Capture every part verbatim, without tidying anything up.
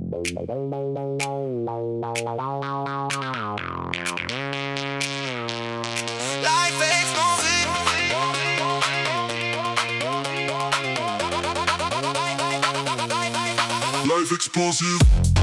Life expensive. Life expensive.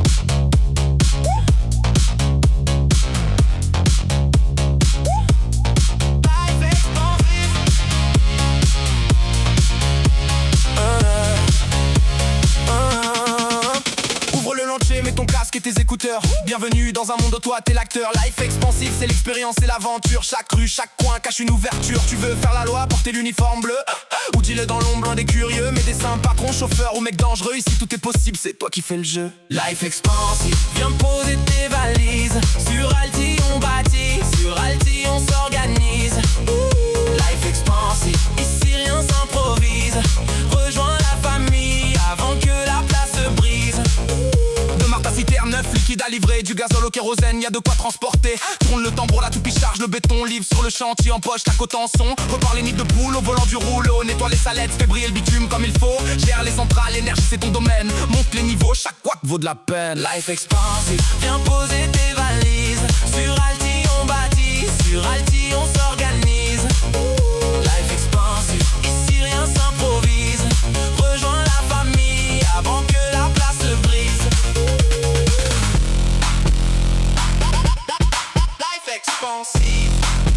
Mets ton casque et tes écouteurs. Bienvenue dans un monde où toi t'es l'acteur. Life expensive, c'est l'expérience et l'aventure. Chaque rue, chaque coin cache une ouverture. Tu veux faire la loi, porter l'uniforme bleu, ou dis-le dans l'ombre, loin des curieux. Médecin, patron, chauffeur ou mec dangereux, ici tout est possible, c'est toi qui fais le jeu. Life expensive, viens poser tes valises. Sur Alti on bâtit, sur Alti on s'organise. Life expensive, ici rien s'improvise. Rejoins la famille avant que la place se brise. Citerne neuf, liquide à livrer, du gazole au kérosène, y'a de quoi transporter. Tourne le tambour, la toupie charge le béton, livre sur le chantier en poche, ta côte en son. Repars les nids de poules au volant du rouleau, nettoie les salettes, fais briller le bitume comme il faut. Gère les centrales, l'énergie c'est ton domaine. Monte les niveaux, chaque couac vaut de la peine. Life expensive, viens poser tes valises. Sur Alti on bâtit, sur Alti on s'organise. Life expensive, ici rien s'improvise. Rejoins la famille avant que la place se brise. Expensive.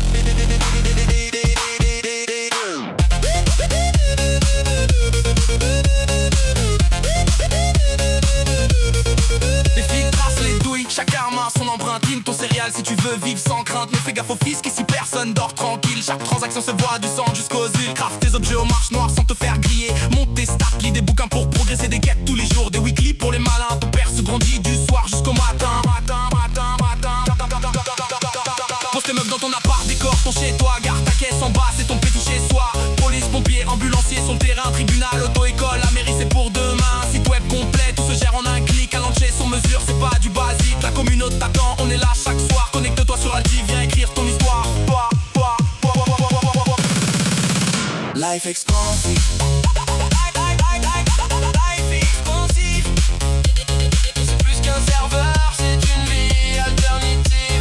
Les filles tracent les douilles, chaque arme a son empreinte. Ligne ton céréal si tu veux vivre sans crainte. Mais fais gaffe au fisc ici personne dort tranquille. Chaque transaction se voit du sang jusqu'aux îles. Craft tes objets aux marches noires sans te faire griller. Monte tes stats, lis des bouquins pour progresser. Des guettes tous les jours, des weekly pour les malins. Ton père se grandit du soir jusqu'au matin. Matin, matin, matin. Pose tes meufs dans ton appart, décore ton chez-toi. Garde ta caisse en bas, c'est ton petit chez-soi. Police, pompiers, ambulanciers sur le terrain. Tribunal, auto-école, la mairie c'est pour demain. Site web complet, tout se gère en un clic. Un lancer sur mesure, c'est pas du basique. La communauté t'attend, on est là chaque soir. Connecte-toi sur Alti, viens écrire ton histoire. Toi, toi, toi, toi, toi, toi, toi, toi. Life expensive. Life expensive. C'est plus qu'un serveur, c'est une vie alternative.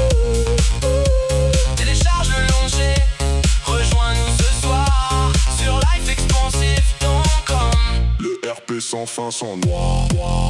Télécharge le longer, rejoins-nous ce soir sur life expensive point com. Le R P sans fin, sans noir.